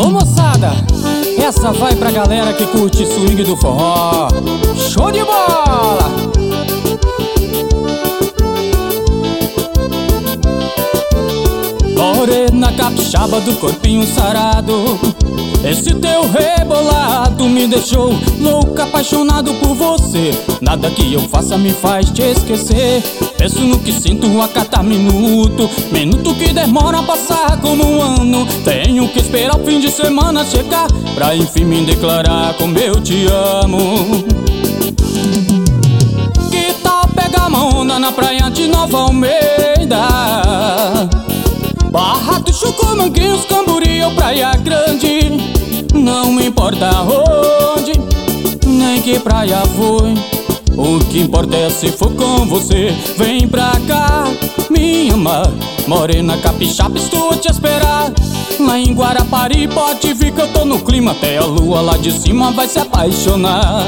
Alô moçada, essa vai pra galera que curte swing do forró. Show de bola! Morena capixaba do corpinho sarado, esse teu rebolado me deixou louco, apaixonado por você. Nada que eu faça me faz te esquecer. Penso no que sinto a cada minuto, minuto que demora a passar como um ano. Tenho que esperar o fim de semana chegar pra enfim me declarar como eu te amo. Que tal pegar uma onda na praia de Nova Almeida, Barra do Chucu, Manguinhos, Camburi ou Praia Grande? Não importa onde, nem que praia foi, o que importa é se for com você. Vem pra cá, minha amor, morena capixaba, estou a te esperar. Lá em Guarapari pode vir que eu tô no clima, até a lua lá de cima vai se apaixonar.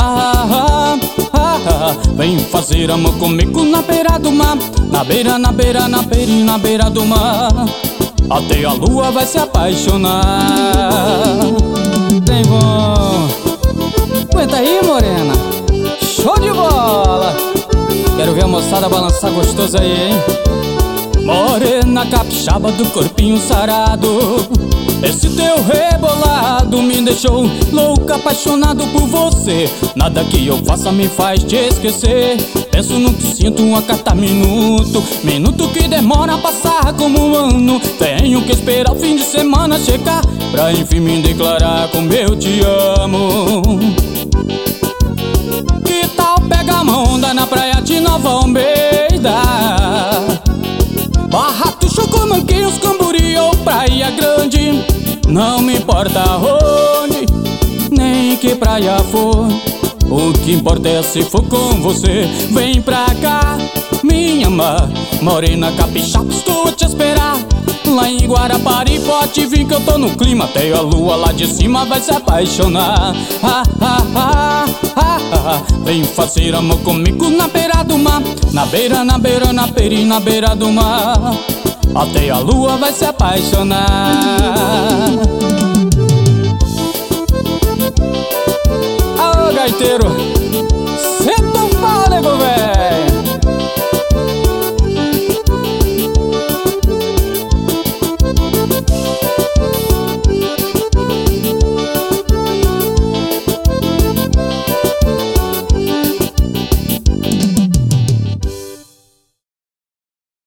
Vem fazer amor comigo na beira do mar, na beira, na beira, na beira e na beira do mar, até a lua vai se apaixonar. Tem bom. Aguenta aí, morena. Show de bola. Quero ver a moçada balançar gostoso aí, hein? Morena capixaba do corpinho sarado, esse teu rebolado me deixou louco, apaixonado por você. Nada que eu faça me faz te esquecer. Penso no que sinto a cada minuto, minuto que demora a passar como um ano. Tenho que esperar o fim de semana chegar pra enfim me declarar como eu te amo. Que tal pegar uma onda na praia de Nova Almeida, Barra do Chucu, Manguinhos, Camburi ou Praia Grande? Não me importa onde, nem que praia for, o que importa é se for com você. Vem pra cá, minha amor, morena capixaba, estou a te esperar. Lá em Guarapari pode vir que eu tô no clima, até a lua lá de cima vai se apaixonar. Vem fazer amor comigo na beira do mar, na beira, na beira, na beira e na beira do mar, até a lua vai se apaixonar. Aô gaiteiro, senta o fôlego, velho.